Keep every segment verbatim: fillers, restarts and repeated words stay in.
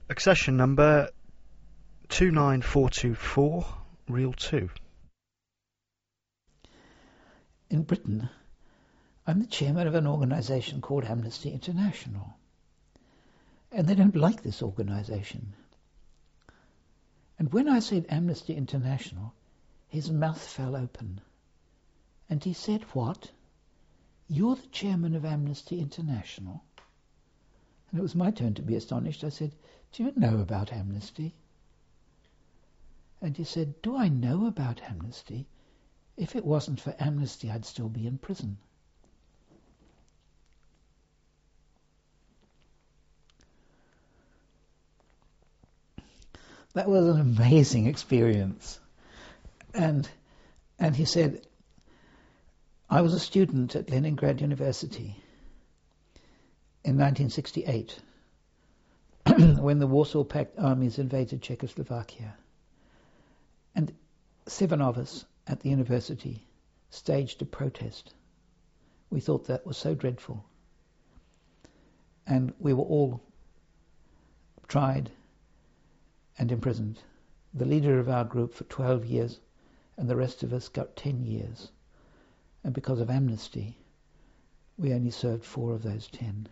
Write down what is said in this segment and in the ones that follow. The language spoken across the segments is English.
Accession number two nine four two four, reel two. In Britain, I'm the chairman of an organisation called Amnesty International. And they don't like this organisation. And when I said Amnesty International, his mouth fell open. And he said, "What? You're the chairman of Amnesty International?" And it was my turn to be astonished. I said, "Do you know about Amnesty?" And he said, "Do I know about Amnesty? If it wasn't for Amnesty, I'd still be in prison." That was an amazing experience. And and he said, I was a student at Leningrad University in nineteen sixty-eight when the Warsaw Pact armies invaded Czechoslovakia. And seven of us at the university staged a protest. We thought that was so dreadful. And we were all tried and imprisoned. The leader of our group for twelve years, and the rest of us got ten years. And because of amnesty, we only served four of those ten.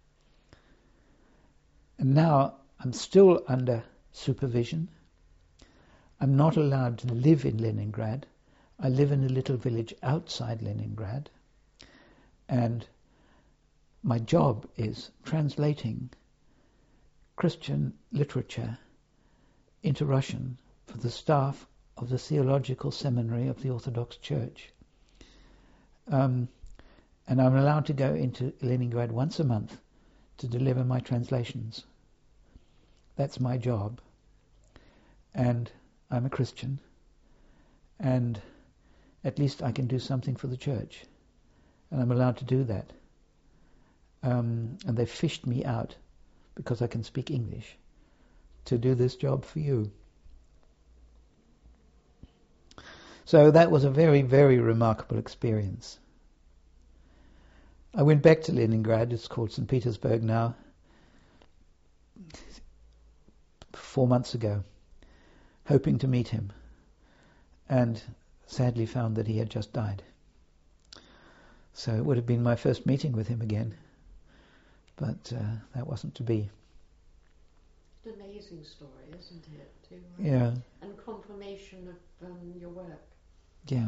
And now I'm still under supervision. I'm not allowed to live in Leningrad. I live in a little village outside Leningrad. And my job is translating Christian literature into Russian for the staff of the Theological Seminary of the Orthodox Church. Um, and I'm allowed to go into Leningrad once a month to deliver my translations. That's my job. And I'm a Christian. And at least I can do something for the church. And I'm allowed to do that. Um, and they fished me out because I can speak English to do this job for you. So that was a very, very remarkable experience. I went back to Leningrad, it's called Saint Petersburg now, four months ago, hoping to meet him, and sadly found that he had just died. So it would have been my first meeting with him again, but uh, that wasn't to be. An amazing story, isn't it? Too, right? Yeah. And confirmation of um, your work. Yeah.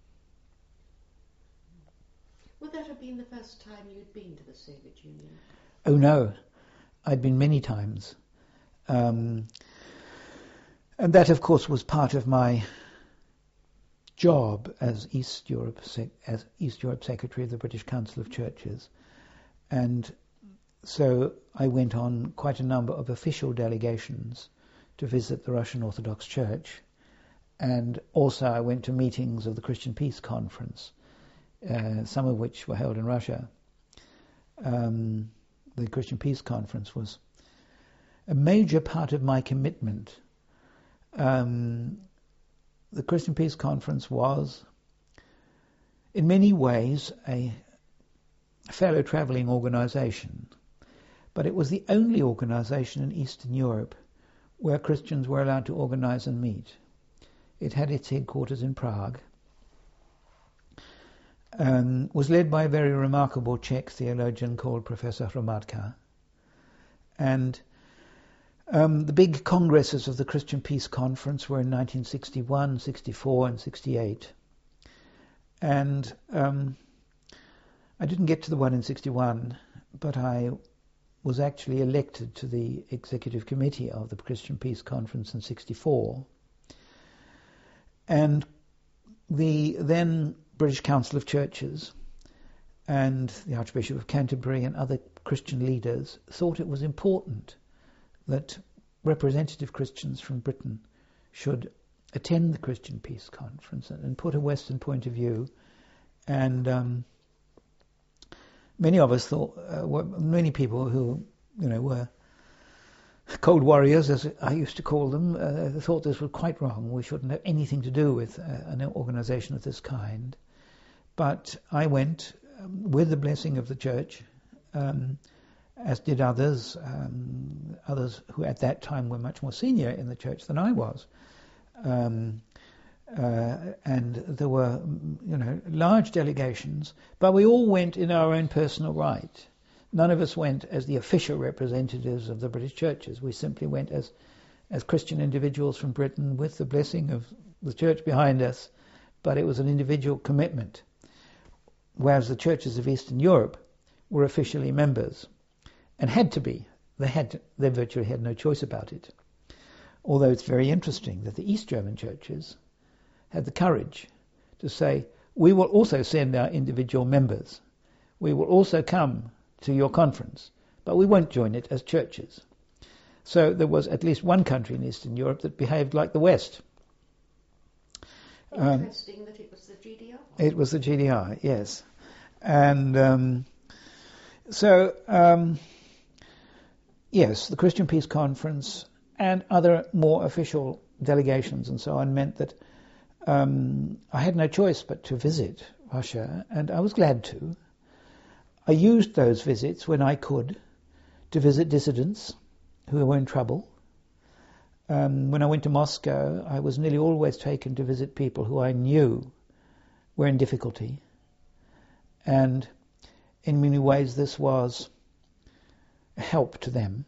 Would that have been the first time you'd been to the Soviet Union? Oh no, I'd been many times. Um, and that, of course, was part of my job as East Europe as East Europe Secretary of the British Council of Churches. And so I went on quite a number of official delegations to visit the Russian Orthodox Church, and also I went to meetings of the Christian Peace Conference, uh, some of which were held in Russia. Um, the Christian Peace Conference was a major part of my commitment. Um, the Christian Peace Conference was, in many ways, a fellow travelling organisation. But it was the only organisation in Eastern Europe where Christians were allowed to organise and meet. It had its headquarters in Prague, um, was led by a very remarkable Czech theologian called Professor Hromadka. And um, the big congresses of the Christian Peace Conference were in nineteen sixty-one, sixty-four and sixty-eight. And um, I didn't get to the one in sixty-one, but I was actually elected to the executive committee of the Christian Peace Conference in sixty-four. And the then British Council of Churches and the Archbishop of Canterbury and other Christian leaders thought it was important that representative Christians from Britain should attend the Christian Peace Conference and put a Western point of view. And um, many of us thought, uh, were, many people who, you know, were cold warriors, as I used to call them, uh, thought this was quite wrong. We shouldn't have anything to do with uh, an organisation of this kind. But I went um, with the blessing of the church, um, as did others, um, others who at that time were much more senior in the church than I was. Um, uh, and there were, you know, large delegations, but we all went in our own personal right. None of us went as the official representatives of the British churches. We simply went as as Christian individuals from Britain with the blessing of the church behind us, but it was an individual commitment. Whereas the churches of Eastern Europe were officially members, and had to be. They had to, they virtually had no choice about it. Although it's very interesting that the East German churches had the courage to say, we will also send our individual members. We will also come to your conference, but we won't join it as churches. So there was at least one country in Eastern Europe that behaved like the West. Interesting um, that it was the G D R. It was the G D R, yes. And um, so, um, yes, the Christian Peace Conference and other more official delegations and so on meant that um, I had no choice but to visit Russia, and I was glad to. I used those visits when I could to visit dissidents who were in trouble. Um, when I went to Moscow, I was nearly always taken to visit people who I knew were in difficulty. And in many ways this was a help to them.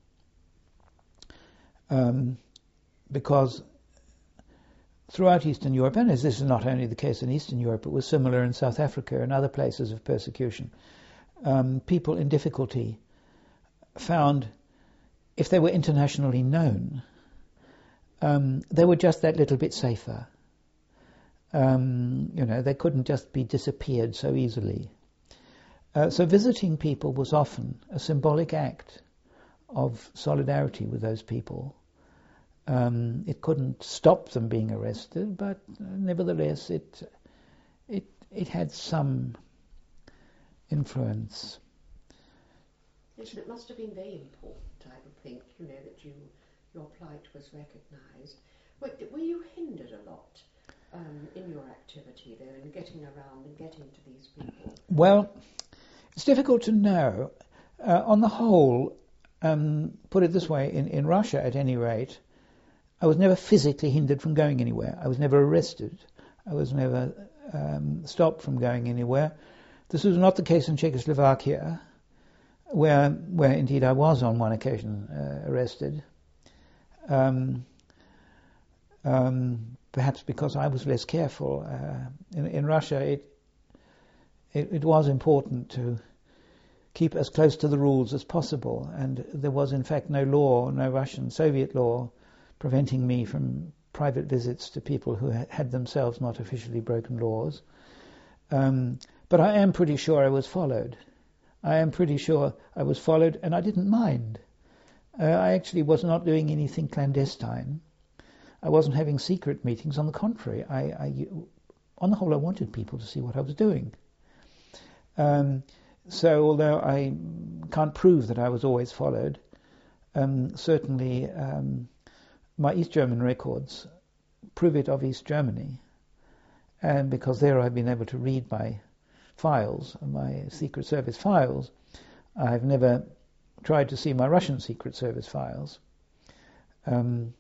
Um, because throughout Eastern Europe, and as this is not only the case in Eastern Europe, it was similar in South Africa and other places of persecution, um, people in difficulty found, if they were internationally known, um, they were just that little bit safer. Um, you know, they couldn't just be disappeared so easily. Uh, so visiting people was often a symbolic act of solidarity with those people. Um, it couldn't stop them being arrested, but uh, nevertheless it it it had some influence. Yes, it must have been very important, I would think, you know, that you your plight was recognised. Were, were you hindered a lot um, in your activity there, in getting around and getting to these people? Well, it's difficult to know. Uh, on the whole, um, put it this way, in, in Russia at any rate, I was never physically hindered from going anywhere. I was never arrested. I was never um, stopped from going anywhere. This was not the case in Czechoslovakia, where where indeed I was on one occasion uh, arrested. Um, um, perhaps because I was less careful. Uh, in, in Russia, it, it it was important to keep as close to the rules as possible, and there was in fact no law, no Russian Soviet law, preventing me from private visits to people who had themselves not officially broken laws. Um, but I am pretty sure I was followed. I am pretty sure I was followed, and I didn't mind. Uh, I actually was not doing anything clandestine. I wasn't having secret meetings. On the contrary, I, I, on the whole, I wanted people to see what I was doing. Um, so although I can't prove that I was always followed, um, certainly um, my East German records prove it of East Germany, and because there I've been able to read my files, my Secret Service files. I've never tried to see my Russian Secret Service files, um,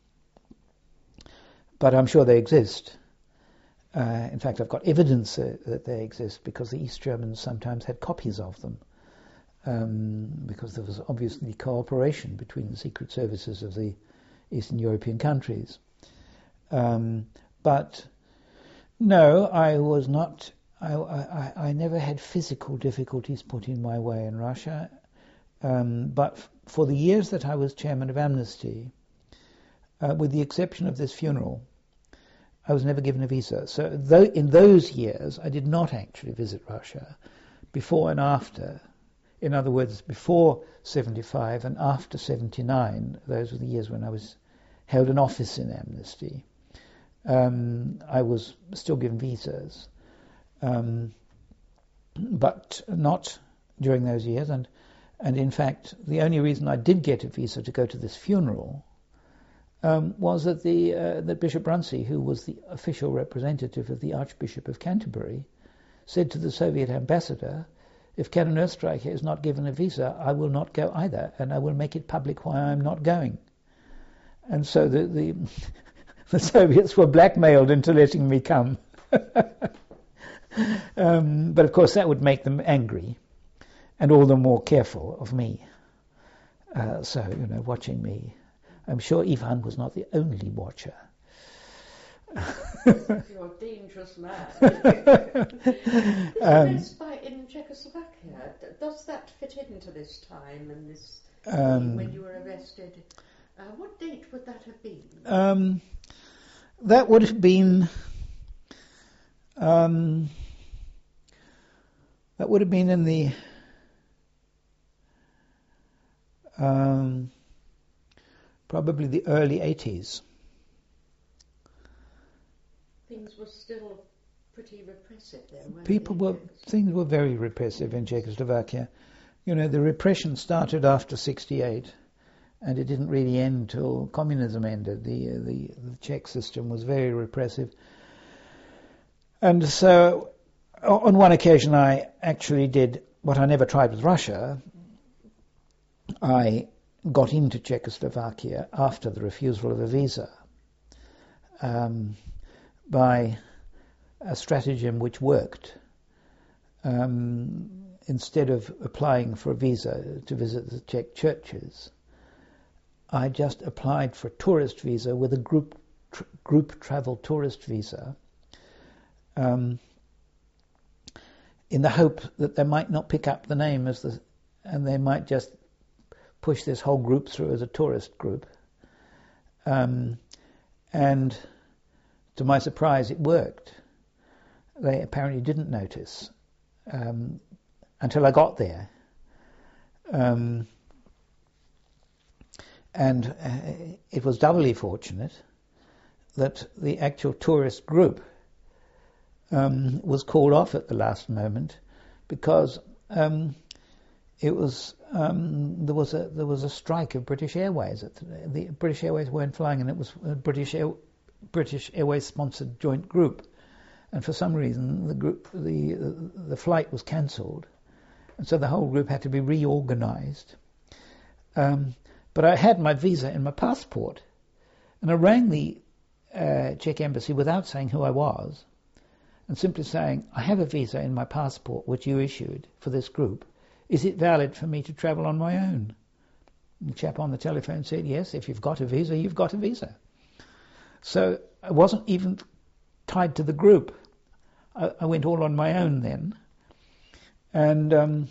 but I'm sure they exist. Uh, in fact, I've got evidence uh, that they exist because the East Germans sometimes had copies of them, um, because there was obviously cooperation between the secret services of the Eastern European countries. Um, but no, I was not. I, I, I never had physical difficulties put in my way in Russia. Um, but f- for the years that I was chairman of Amnesty, uh, with the exception of this funeral, I was never given a visa. So though in those years, I did not actually visit Russia before and after. In other words, before seventy-five and after seventy-nine, those were the years when I was held an office in Amnesty. Um, I was still given visas, um, but not during those years. And and in fact, the only reason I did get a visa to go to this funeral um, was that the uh, that Bishop Brunsey, who was the official representative of the Archbishop of Canterbury, said to the Soviet ambassador, if Karen Österreicher is not given a visa, I will not go either, and I will make it public why I'm not going. And so the the, the Soviets were blackmailed into letting me come. um, but of course that would make them angry, and all the more careful of me. Uh, so, you know, watching me. I'm sure Ivan was not the only watcher. You're a dangerous man. This um, arrest by in Czechoslovakia, does that fit into this time and this um, when you were arrested? Uh, what date would that have been? Um, that would have been. Um, that would have been in the. Um, probably the early eighties. Things were still pretty repressive then, weren't People they? were things were very repressive in Czechoslovakia. You know, the repression started after sixty-eight, and it didn't really end till communism ended. The uh, the, the Czech system was very repressive, and so on one occasion I actually did what I never tried with Russia. I got into Czechoslovakia after the refusal of a visa um, by a stratagem which worked. Um, instead of applying for a visa to visit the Czech churches, I just applied for a tourist visa with a group tr- group travel tourist visa, um, in the hope that they might not pick up the name as the, and they might just push this whole group through as a tourist group. Um, and to my surprise, it worked. They apparently didn't notice um, until I got there. Um, and uh, it was doubly fortunate that the actual tourist group um, was called off at the last moment, because um, it was um, there was a there was a strike of British Airways. At the, the British Airways weren't flying, and it was a British Air, British Airways sponsored joint group. And for some reason, the group the the flight was cancelled, and so the whole group had to be reorganised. Um, but I had my visa and my passport, and I rang the uh, Czech embassy without saying who I was, and simply saying, "I have a visa in my passport which you issued for this group. Is it valid for me to travel on my own?" And the chap on the telephone said, "Yes, if you've got a visa, you've got a visa." So I wasn't even tied to the group. I, I went all on my own then, and um,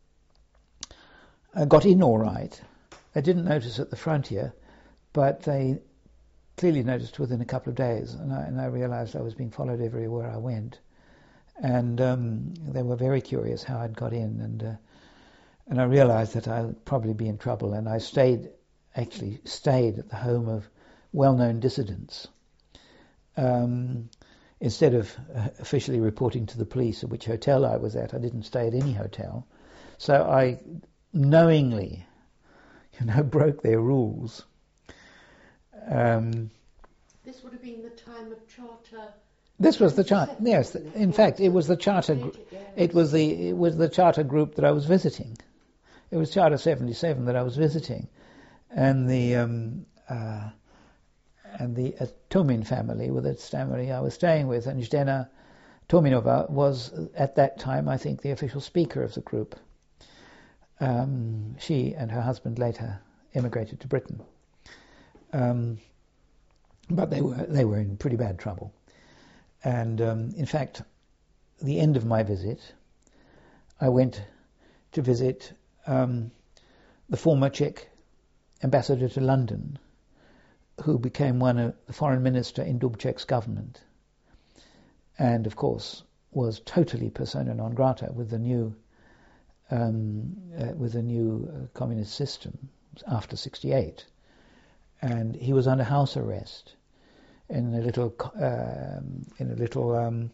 I got in all right. They didn't notice at the frontier, but they clearly noticed within a couple of days, and I, and I realised I was being followed everywhere I went. And um, they were very curious how I'd got in, and uh, and I realised that I'd probably be in trouble. And I stayed, actually stayed at the home of well-known dissidents. Um, instead of uh, officially reporting to the police at which hotel I was at, I didn't stay at any hotel. So I knowingly, you know, broke their rules. Um, this would have been the time of charter. This was the charter. Yes, in fact, it was the charter. Gr- it was the it was the charter group that I was visiting. It was Charter seventy-seven that I was visiting, and the um, uh, and the uh, Tomin family, with its family I was staying with, and Zdena Tominova was at that time, I think, the official speaker of the group. Um, she and her husband later emigrated to Britain, um, but they were they were in pretty bad trouble. And um, in fact, the end of my visit, I went to visit um, the former Czech ambassador to London, who became one of the foreign minister in Dubček's government, and of course was totally persona non grata with the new um, uh, with the new uh, communist system after sixty-eight, and he was under house arrest in a little um, in a little um,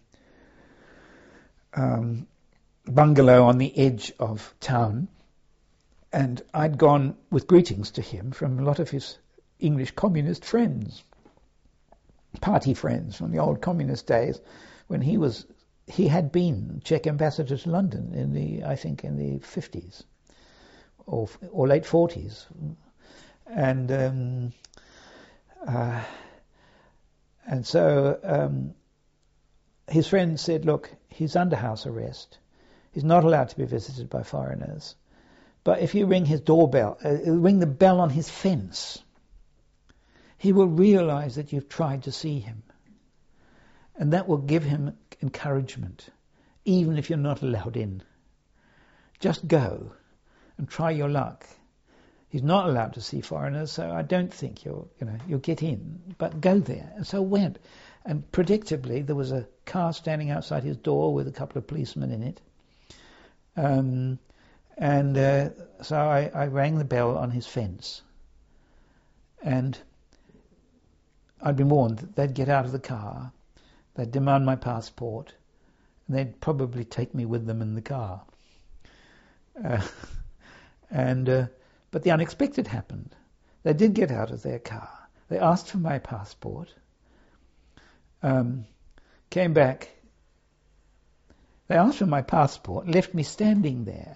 um, bungalow on the edge of town, and I'd gone with greetings to him from a lot of his English communist friends, party friends from the old communist days, when he was he had been Czech ambassador to London in the, I think, in the fifties or or late forties, and um, uh, and so um, his friend said, "Look, he's under house arrest. He's not allowed to be visited by foreigners. But if you ring his doorbell, uh, ring the bell on his fence, he will realize that you've tried to see him. And that will give him encouragement, even if you're not allowed in. Just go and try your luck. He's not allowed to see foreigners, so I don't think you'll, you know, you'll get in. But go there." And so I went. And predictably, there was a car standing outside his door with a couple of policemen in it. Um, and uh, so I, I rang the bell on his fence. And I'd been warned that they'd get out of the car, they'd demand my passport, and they'd probably take me with them in the car. Uh, and uh, but the unexpected happened. They did get out of their car. They asked for my passport, um, came back. They asked for my passport, left me standing there.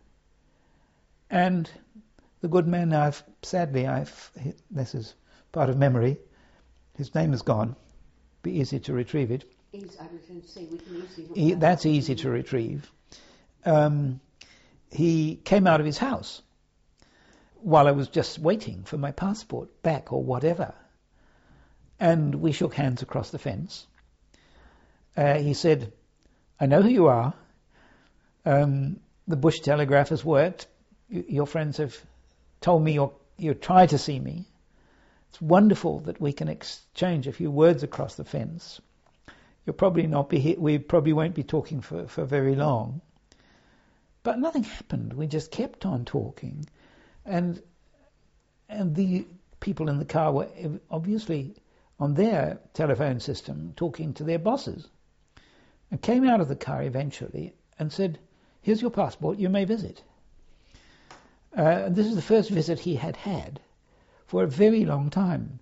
And the good man, I've sadly, I've this is part of memory. His name is gone. Be easy to retrieve it. Easy, I was going to say we can easily. He, that's easy to retrieve. Um, he came out of his house while I was just waiting for my passport back or whatever, and we shook hands across the fence. Uh, he said, "I know who you are. Um, the Bush Telegraph has worked. You, your friends have told me you're, you try to see me. It's wonderful that we can exchange a few words across the fence. You'll probably not be here. We probably won't be talking for, for very long." But nothing happened. We just kept on talking, and and the people in the car were obviously on their telephone system talking to their bosses, and came out of the car eventually and said, "Here's your passport. You may visit." Uh, and this is the first visit he had had for a very long time,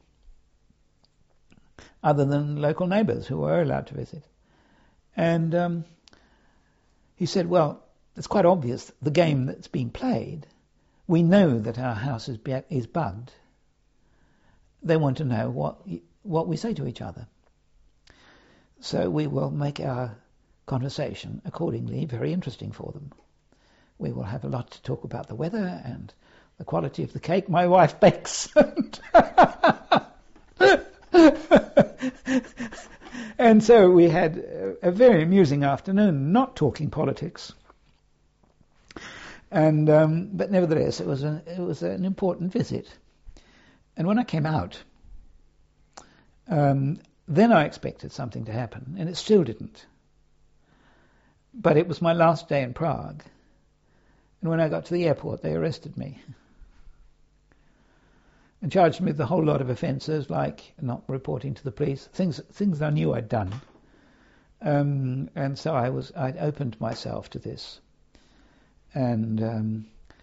other than local neighbours who were allowed to visit. And um, he said, "Well, it's quite obvious the game that's being played. We know that our house is is bugged. They want to know what what we say to each other. So we will make our conversation accordingly very interesting for them. We will have a lot to talk about the weather and the quality of the cake my wife bakes." And so we had a very amusing afternoon, not talking politics. And um, but nevertheless, it was an it was an important visit. And when I came out, um, then I expected something to happen, and it still didn't. But it was my last day in Prague, and when I got to the airport, they arrested me and charged me with a whole lot of offences, like not reporting to the police, things things I knew I'd done. Um, and so I was I'd opened myself to this. And um,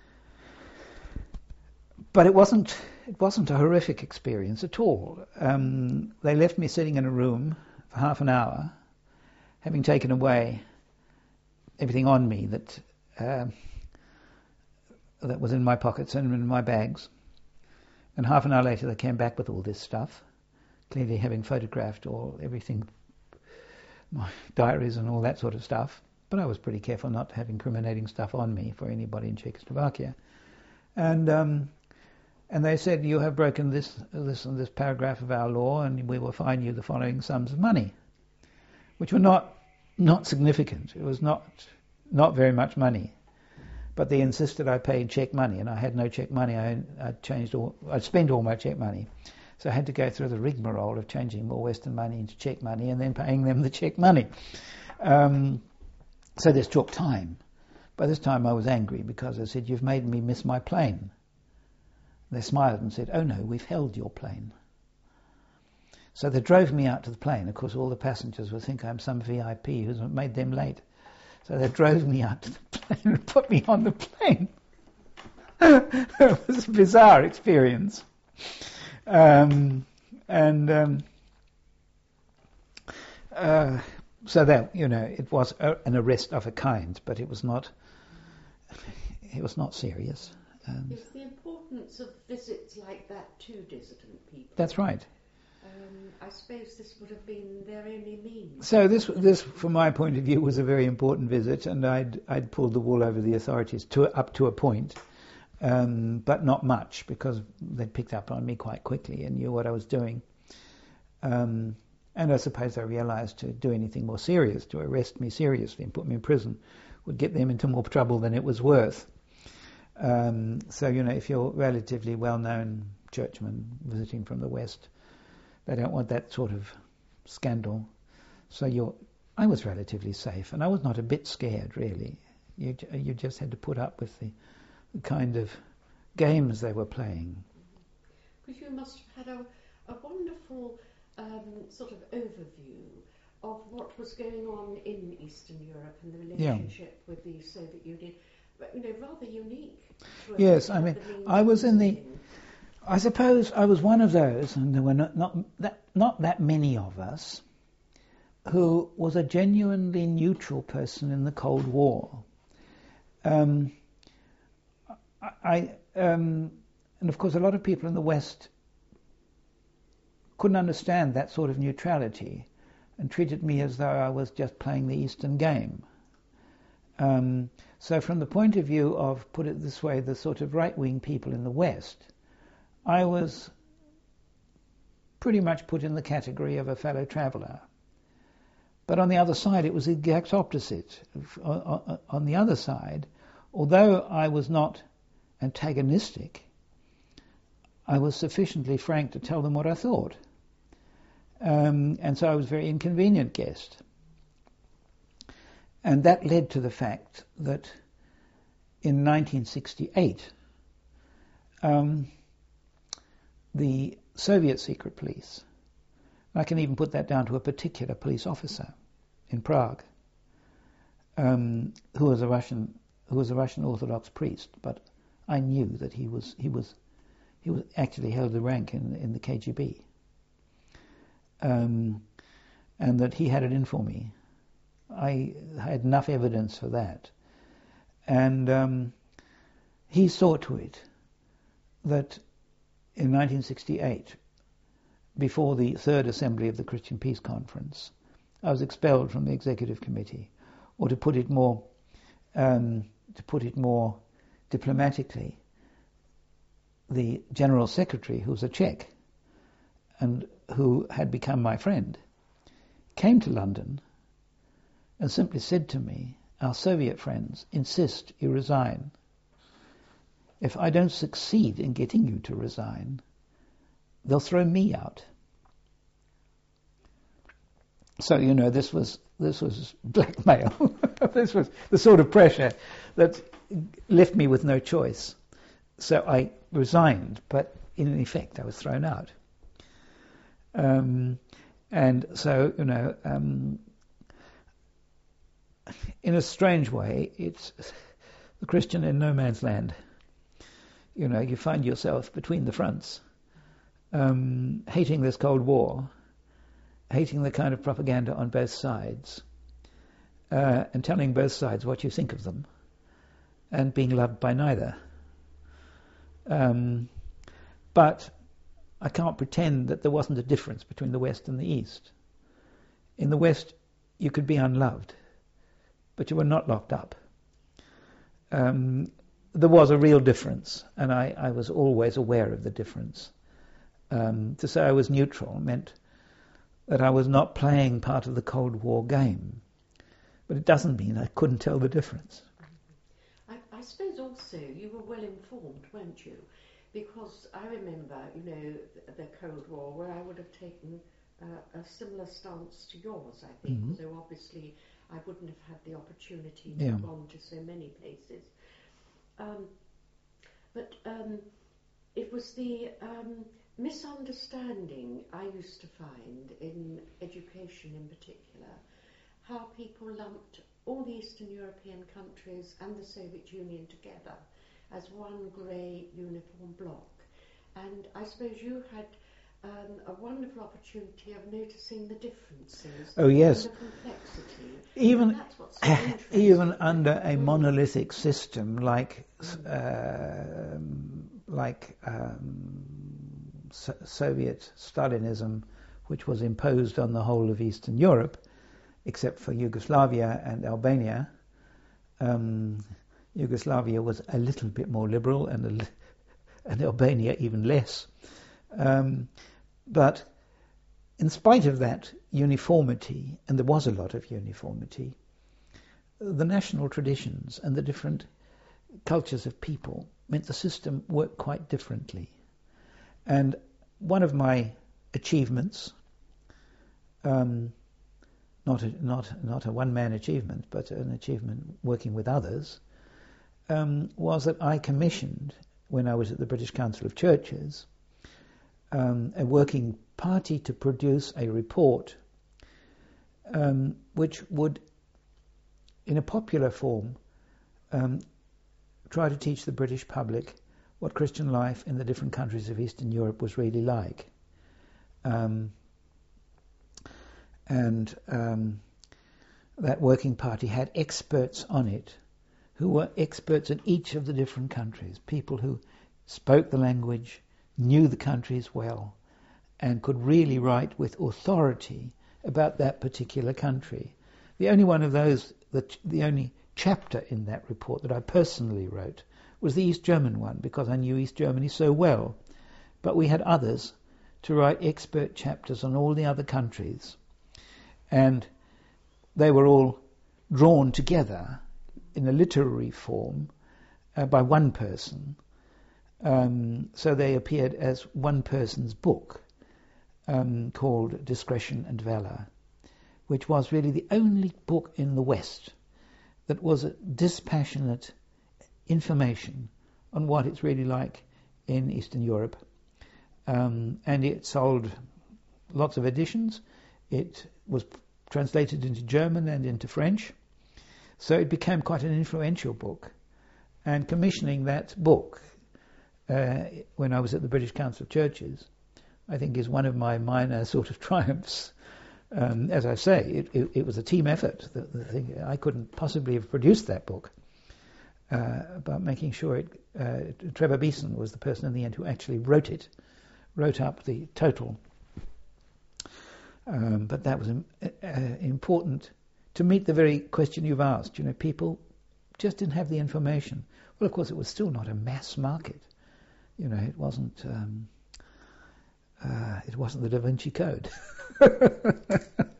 but it wasn't it wasn't a horrific experience at all. Um, they left me sitting in a room for half an hour, having taken away everything on me that uh, that was in my pockets and in my bags. And half an hour later, they came back with all this stuff, clearly having photographed all everything, my diaries and all that sort of stuff. But I was pretty careful not to have incriminating stuff on me for anybody in Czechoslovakia. And um, and they said, "You have broken this this and this paragraph of our law, and we will fine you the following sums of money," which were not not significant. It was not not very much money. But they insisted I paid Czech money, and I had no Czech money. I I changed all I spent all my Czech money, so I had to go through the rigmarole of changing more Western money into Czech money and then paying them the Czech money. Um, So this took time. By this time I was angry because I said, "You've made me miss my plane." They smiled and said, "Oh no, we've held your plane." So they drove me out to the plane. Of course, all the passengers would think I'm some V I P who's made them late. So they drove me out to the plane and put me on the plane. It was a bizarre experience. Um, and um, uh, so that, you know, it was a, an arrest of a kind, but it was not, it was not serious. Um, Is the importance of visits like that to dissident people? That's right. Um, I suppose this would have been their only means. So this, this, from my point of view, was a very important visit, and I'd, I'd pulled the wool over the authorities to up to a point, um, but not much, because they'd picked up on me quite quickly and knew what I was doing. Um, and I suppose I realised to do anything more serious, to arrest me seriously and put me in prison, would get them into more trouble than it was worth. Um, so, you know, if you're relatively well-known churchman visiting from the West, they don't want that sort of scandal. So you're, I was relatively safe, and I was not a bit scared, really. You, you just had to put up with the, the kind of games they were playing. Because you must have had a, a wonderful um, sort of overview of what was going on in Eastern Europe and the relationship yeah. with the Soviet Union. But, you know, rather unique. Yes, I mean, I was in the... I suppose I was one of those, and there were not, not that not that many of us, who was a genuinely neutral person in the Cold War. Um, I um, and of course a lot of people in the West couldn't understand that sort of neutrality, and treated me as though I was just playing the Eastern game. Um, so, from the point of view of, put it this way, the sort of right-wing people in the West, I was pretty much put in the category of a fellow traveller. But on the other side, it was the exact opposite. On the other side, although I was not antagonistic, I was sufficiently frank to tell them what I thought. Um, and so I was a very inconvenient guest. And that led to the fact that in nineteen sixty-eight, um, the Soviet secret police, I can even put that down to a particular police officer in Prague, um, who was a Russian, who was a Russian Orthodox priest, but I knew that he was he was he was actually held the rank in in the K G B, um, and that he had it in for me. I had enough evidence for that, and um, he saw to it that in nineteen sixty-eight, before the third assembly of the Christian Peace Conference, I was expelled from the executive committee, or to put it more, um, to put it more diplomatically, the general secretary, who was a Czech, and who had become my friend, came to London and simply said to me, "Our Soviet friends insist you resign. If I don't succeed in getting you to resign, they'll throw me out." So, you know, this was this was blackmail. This was the sort of pressure that left me with no choice. So I resigned, but in effect I was thrown out. Um, and so, you know, um, in a strange way, it's the Christian in no man's land. You know, you find yourself between the fronts, um, hating this Cold War, hating the kind of propaganda on both sides, uh, and telling both sides what you think of them, and being loved by neither. Um, but I can't pretend that there wasn't a difference between the West and the East. In the West, you could be unloved, but you were not locked up. Um, there was a real difference, and I, I was always aware of the difference. Um, to say I was neutral meant that I was not playing part of the Cold War game, but it doesn't mean I couldn't tell the difference. I, I suppose also you were well informed, weren't you? Because I remember, you know, the, the Cold War, where I would have taken uh, a similar stance to yours, I think, Mm-hmm. although obviously I wouldn't have had the opportunity to Yeah. have gone to so many places. Um, but um, it was the um, misunderstanding I used to find in education in particular, how people lumped all the Eastern European countries and the Soviet Union together as one grey uniform block. And I suppose you had um, a wonderful opportunity of noticing the differences. Oh yes. And the complexity. Even and that's what's so interesting. even under a Mm. monolithic system like uh, like um, so- Soviet Stalinism, which was imposed on the whole of Eastern Europe, except for Yugoslavia and Albania. Um, Yugoslavia was a little bit more liberal, and a li- and Albania even less. Um, but in spite of that uniformity, and there was a lot of uniformity, the national traditions and the different cultures of people meant the system worked quite differently. And one of my achievements, um, not a, not not a one-man achievement, but an achievement working with others, um, was that I commissioned, when I was at the British Council of Churches, um, a working party to produce a report um, which would, in a popular form, um, try to teach the British public what Christian life in the different countries of Eastern Europe was really like. Um, and um, that working party had experts on it who were experts in each of the different countries, people who spoke the language, knew the countries well, and could really write with authority about that particular country. The only one of those, the, the only chapter in that report that I personally wrote was the East German one, because I knew East Germany so well. But we had others to write expert chapters on all the other countries. And they were all drawn together in a literary form uh, by one person. Um, so they appeared as one person's book um, called Discretion and Valor, which was really the only book in the West that was a dispassionate information on what it's really like in Eastern Europe. Um, and it sold lots of editions. It was translated into German and into French. So it became quite an influential book. And commissioning that book uh, when I was at the British Council of Churches, I think is one of my minor sort of triumphs. Um, as I say, it, it, it was a team effort. The, the thing, I couldn't possibly have produced that book. Uh, but making sure it, uh, Trevor Beeson was the person in the end who actually wrote it, wrote up the total. Um, but that was um, uh, important to meet the very question you've asked. You know, people just didn't have the information. Well, of course, it was still not a mass market. You know, it wasn't. Um, uh, it wasn't the Da Vinci Code.